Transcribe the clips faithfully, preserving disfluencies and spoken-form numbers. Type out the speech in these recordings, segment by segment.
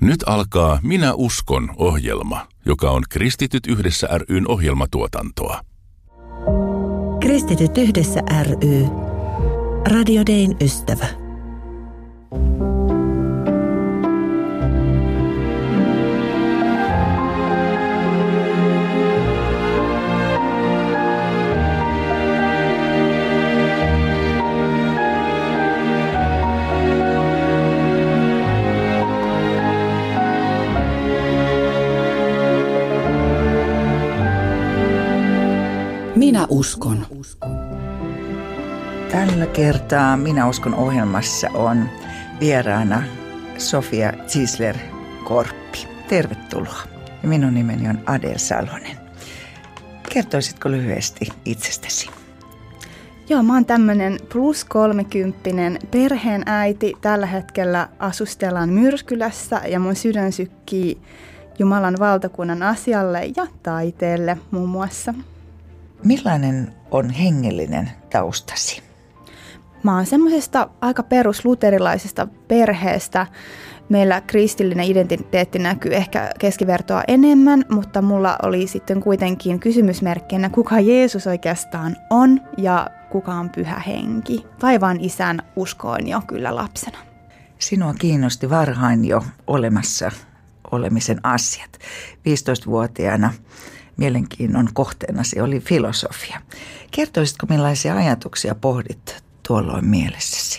Nyt alkaa Minä uskon -ohjelma, joka on Kristityt yhdessä ry:n ohjelmatuotantoa. Kristityt yhdessä ry. Radio Dayn ystävä. Minä uskon. Tällä kertaa Minä uskon -ohjelmassa on vieraana Sofia Zisler-Korppi. Tervetuloa. Ja minun nimeni on Adel Salonen. Kertoisitko lyhyesti itsestäsi? Joo, mä oon tämmönen plus kolmekymppinen perheenäiti. Tällä hetkellä asustellaan Myrskylässä ja mun sydän sykkii Jumalan valtakunnan asialle ja taiteelle muun muassa. Millainen on hengellinen taustasi? Mä oon semmoisesta aika perusluterilaisesta perheestä. Meillä kristillinen identiteetti näkyy ehkä keskivertoa enemmän, mutta mulla oli sitten kuitenkin kysymysmerkkinä, kuka Jeesus oikeastaan on ja kuka on Pyhä Henki. Taivaan Isän uskoin jo kyllä lapsena. Sinua kiinnosti varhain jo olemassa olemisen asiat. viisitoistavuotiaana mielenkiinnon kohteenasi oli filosofia. Kertoisitko, millaisia ajatuksia pohdit tuolloin mielessäsi?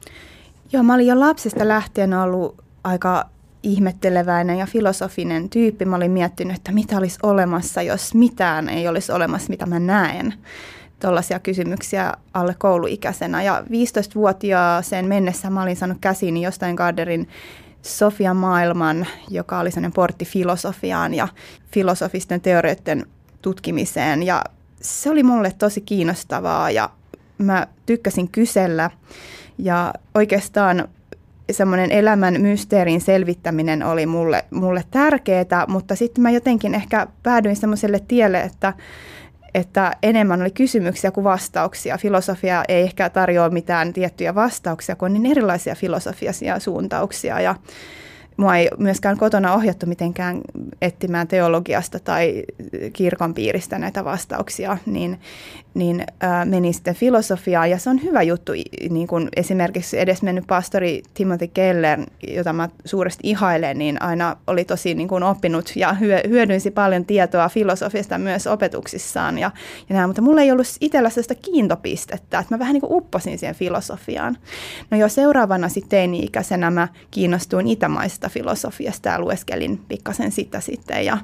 Joo, mä olin jo lapsesta lähtien ollut aika ihmetteleväinen ja filosofinen tyyppi. Mä olin miettinyt, että mitä olisi olemassa, jos mitään ei olisi olemassa, mitä mä näen. Tuollaisia kysymyksiä alle kouluikäisenä. Ja viisitoistavuotiaaseen mennessä mä olin saanut käsiini jostain Gardnerin Sofian maailman, joka oli sellainen portti filosofiaan ja filosofisten teorioiden tutkimiseen. Ja se oli mulle tosi kiinnostavaa ja mä tykkäsin kysellä. Ja oikeastaan semmoinen elämän mysteerin selvittäminen oli mulle, mulle tärkeää, mutta sitten mä jotenkin ehkä päädyin semmoiselle tielle, että että enemmän oli kysymyksiä kuin vastauksia. Filosofia ei ehkä tarjoa mitään tiettyjä vastauksia, kun on niin erilaisia filosofisia suuntauksia. Ja mua ei myöskään kotona ohjattu mitenkään etsimään teologiasta tai kirkon piiristä näitä vastauksia, niin, niin äh, meni sitten filosofiaan. Ja se on hyvä juttu, niin kuin esimerkiksi edesmennyt pastori Timothy Keller, jota mä suuresti ihailen, niin aina oli tosi niin kuin oppinut ja hyödynsi paljon tietoa filosofiasta myös opetuksissaan. Ja, ja näin, mutta mulla ei ollut itsellä sellaista kiintopistettä, että mä vähän niin kuin upposin siihen filosofiaan. No jo seuraavana sitten teini-ikäisenä mä kiinnostuin itämaisesta filosofiasta ja lueskelin pikkasen sitä sitten ja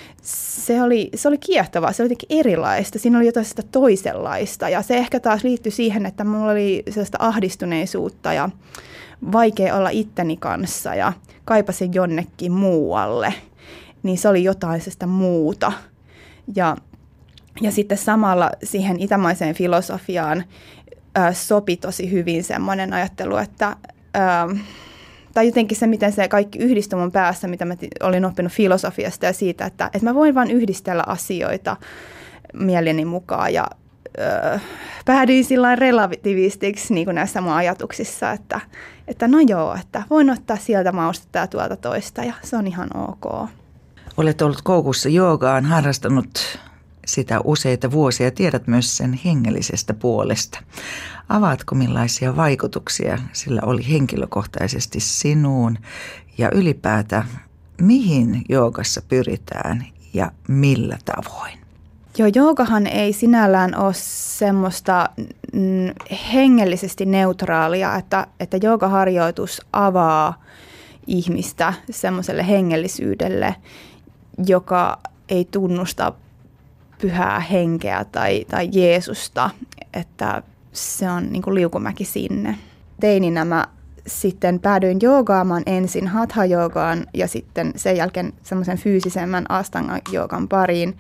se oli, se oli kiehtovaa, se oli jotenkin erilaista, siinä oli jotain sitä toisenlaista ja se ehkä taas liittyi siihen, että mulla oli sellaista ahdistuneisuutta ja vaikea olla itteni kanssa ja kaipasin jonnekin muualle, niin se oli jotain sellaista muuta ja, ja sitten samalla siihen itämaiseen filosofiaan ää, sopi tosi hyvin semmoinen ajattelu, että ää, tai jotenkin se, miten se kaikki yhdistyi mun päässä, mitä mä olin oppinut filosofiasta ja siitä, että, että mä voin vaan yhdistellä asioita mieleni mukaan. Ja öö, päädyin sillain relativistiksi niin kuin näissä mun ajatuksissa, että, että no joo, että voin ottaa sieltä maustetta ja tuolta toista ja se on ihan ok. Olet ollut koukussa joogaan, harrastanut sitä useita vuosia ja tiedät myös sen hengellisestä puolesta. Avaatko, millaisia vaikutuksia sillä oli henkilökohtaisesti sinuun ja ylipäätään mihin joogassa pyritään ja millä tavoin? Joo, joogahan ei sinällään ole semmoista mm, hengellisesti neutraalia, että, että joogaharjoitus avaa ihmistä semmoiselle hengellisyydelle, joka ei tunnusta pyhää henkeä tai, tai Jeesusta, että se on niin kuin liukumäki sinne. Teininä mä sitten päädyin joogaamaan ensin hatha-joogaan ja sitten sen jälkeen semmoisen fyysisemmän astanga-joogan pariin.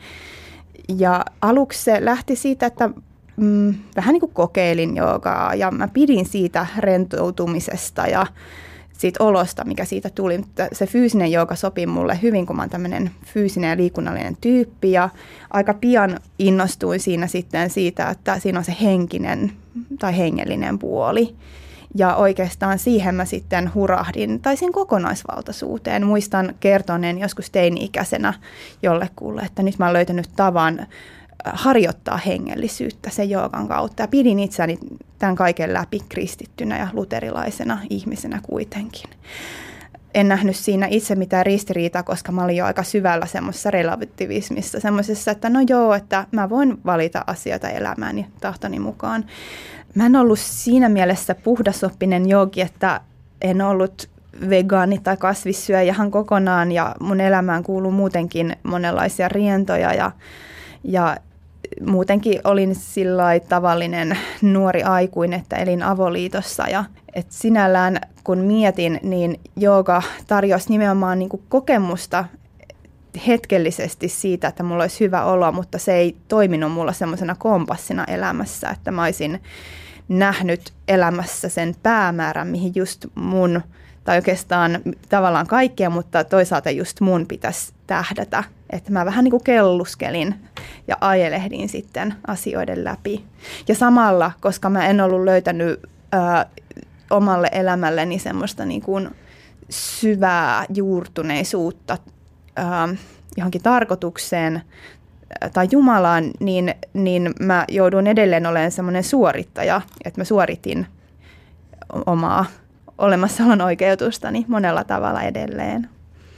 Ja aluksi se lähti siitä, että mm, vähän niin kuin kokeilin joogaa ja mä pidin siitä rentoutumisesta ja siitä olosta, mikä siitä tuli. Mutta se fyysinen jooga sopi mulle hyvin, kun mä oon tämmöinen fyysinen ja liikunnallinen tyyppi. Ja aika pian innostuin siinä sitten siitä, että siinä on se henkinen tai hengellinen puoli. Ja oikeastaan siihen mä sitten hurahdin, tai sen kokonaisvaltaisuuteen. Muistan kertoneen joskus teini-ikäisenä jollekulle, että nyt mä oon löytänyt tavan harjoittaa hengellisyyttä sen joogan kautta. Ja pidin itseäni tämän kaiken läpi kristittynä ja luterilaisena ihmisenä kuitenkin. En nähnyt siinä itse mitään ristiriitaa, koska mä olin jo aika syvällä semmoisessa relativismissa, semmoisessa, että no joo, että mä voin valita asioita elämääni tahtoni mukaan. Mä en ollut siinä mielessä puhdasoppinen joogi, että en ollut vegaani tai kasvissyöjä ihan kokonaan ja mun elämään kuuluu muutenkin monenlaisia rientoja ja, ja muutenkin olin sillai tavallinen nuori aikuinen, että elin avoliitossa ja et sinällään kun mietin, niin jooga tarjosi nimenomaan niin kuin kokemusta hetkellisesti siitä, että mulla olisi hyvä olo, mutta se ei toiminut mulla semmoisena kompassina elämässä, että mä olisin nähnyt elämässä sen päämäärän, mihin just mun, tai oikeastaan tavallaan kaikkea, mutta toisaalta just mun pitäisi tähdätä. Että mä vähän niin kuin kelluskelin ja ajelehdin sitten asioiden läpi. Ja samalla, koska mä en ollut löytänyt ää, omalle elämälleni semmoista niin kuin syvää juurtuneisuutta ää, johonkin tarkoitukseen tai Jumalaan, niin, niin mä joudun edelleen olemaan semmoinen suorittaja, että mä suoritin omaa olemassaolon oikeutustani monella tavalla edelleen.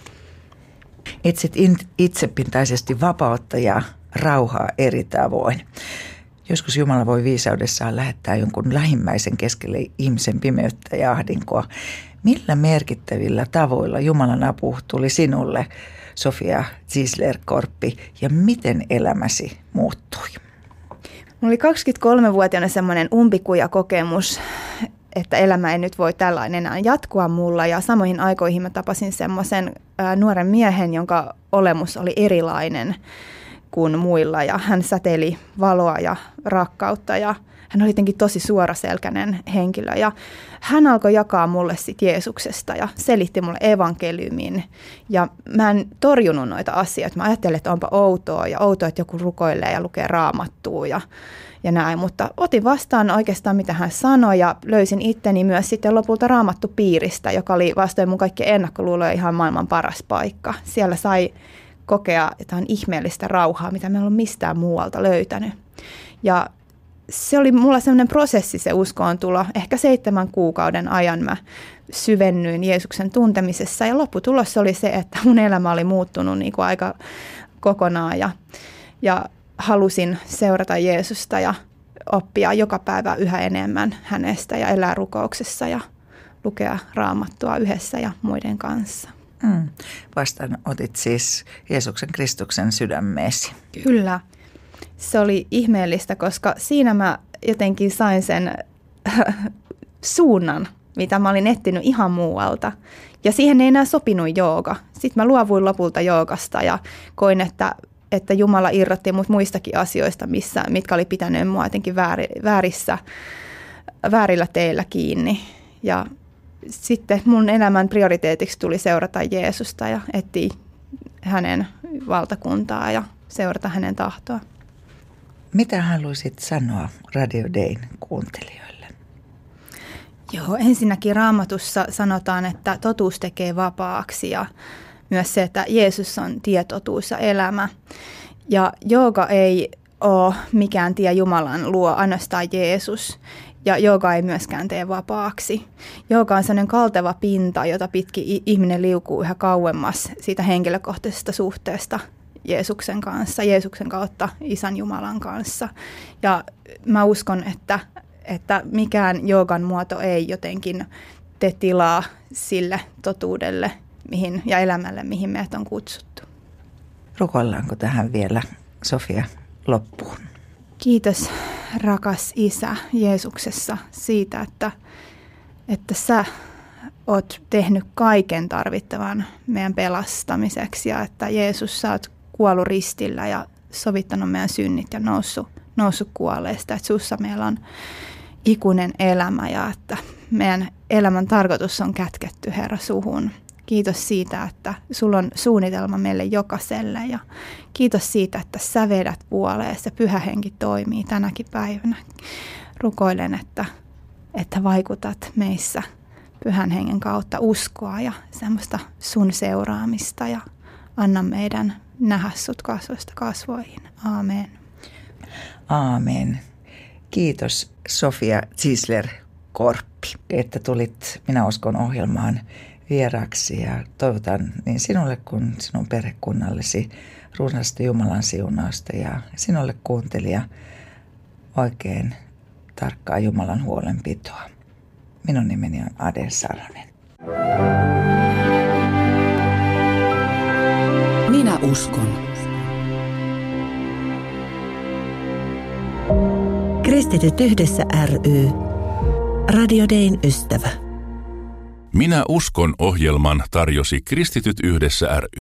Etsit itsepintaisesti vapautta ja rauhaa eri tavoin. Joskus Jumala voi viisaudessaan lähettää jonkun lähimmäisen keskelle ihmisen pimeyttä ja ahdinkoa. Millä merkittävillä tavoilla Jumalan apu tuli sinulle, Sofia Ziesler-Korppi, ja miten elämäsi muuttui? Mulla oli kaksikymmentäkolmevuotiaana semmoinen umpikuja kokemus, että elämä ei nyt voi tällainen enää jatkua mulla. Ja samoihin aikoihin mä tapasin semmoisen nuoren miehen, jonka olemus oli erilainen kuin muilla. Ja hän säteili valoa ja rakkautta ja hän oli jotenkin tosi suoraselkäinen henkilö. Ja hän alkoi jakaa mulle sit Jeesuksesta ja selitti mulle evankeliumin. Ja mä en torjunut noita asioita. Mä ajattelin, että onpa outoa ja outoa, että joku rukoilee ja lukee raamattua ja Ja näin, mutta otin vastaan oikeastaan mitä hän sanoi ja löysin itteni myös sitten lopulta raamattupiiristä, joka oli vastoin mun kaikki ennakkoluuloja ihan maailman paras paikka. Siellä sai kokea jotain ihmeellistä rauhaa, mitä mä en ollut mistään muualta löytänyt. Ja se oli mulla sellainen prosessi se uskoontulo. Ehkä seitsemän kuukauden ajan mä syvennyin Jeesuksen tuntemisessa ja lopputulos oli se, että mun elämä oli muuttunut niin kuin aika kokonaan ja, ja halusin seurata Jeesusta ja oppia joka päivä yhä enemmän hänestä ja elää rukouksessa ja lukea raamattua yhdessä ja muiden kanssa. Mm. Vastaan otit siis Jeesuksen Kristuksen sydämeesi. Kyllä. Se oli ihmeellistä, koska siinä mä jotenkin sain sen suunnan, mitä mä olin etsinyt ihan muualta. Ja siihen ei enää sopinut jooga. Sitten mä luovuin lopulta joogasta ja koin, että että Jumala irrotti mut muistakin asioista, missä, mitkä oli pitänyt mua jotenkin vääri, väärissä, väärillä teillä kiinni. Ja sitten mun elämän prioriteetiksi tuli seurata Jeesusta ja etsiä hänen valtakuntaa ja seurata hänen tahtoa. Mitä haluaisit sanoa Radio Dayn kuuntelijoille? Joo, ensinnäkin Raamatussa sanotaan, että totuus tekee vapaaksi ja myös se, että Jeesus on tie, totuus ja elämä. Ja jooga ei ole mikään tie Jumalan luo, ainoastaan Jeesus. Ja jooga ei myöskään tee vapaaksi. Jooga on sellainen kalteva pinta, jota pitkin ihminen liukuu yhä kauemmas siitä henkilökohtaisesta suhteesta Jeesuksen kanssa, Jeesuksen kautta Isän Jumalan kanssa. Ja mä uskon, että, että mikään joogan muoto ei jotenkin tee tilaa sille totuudelle, mihin, ja elämälle, mihin meidät on kutsuttu. Rukoillaanko tähän vielä, Sofia, loppuun? Kiitos, rakas Isä Jeesuksessa siitä, että, että sä oot tehnyt kaiken tarvittavan meidän pelastamiseksi ja että Jeesus, sä oot kuollut ristillä ja sovittanut meidän synnit ja noussut, noussut kuolleesta. Että sussa meillä on ikuinen elämä ja että meidän elämän tarkoitus on kätketty, Herra, suhun. Kiitos siitä, että sulla on suunnitelma meille jokaiselle ja kiitos siitä, että sä vedät puoleen ja Pyhä Henki toimii tänäkin päivänä. Rukoilen, että, että vaikutat meissä Pyhän Hengen kautta uskoa ja semmoista sun seuraamista ja anna meidän nähdä sut kasvoista kasvoihin. Aamen. Aamen. Kiitos Sofia Ziesler-Korppi, että tulit Minä uskon -ohjelmaan vieraaksi ja toivotan niin sinulle kuin sinun perhekunnallesi runsasta Jumalan siunausta ja sinulle kuuntelija oikein tarkkaa Jumalan huolenpitoa. Minun nimeni on Ade Salonen. Minä uskon. Kristityt yhdessä ry. Radio Dayn ystävä. Minä uskon -ohjelman tarjosi Kristityt yhdessä ry.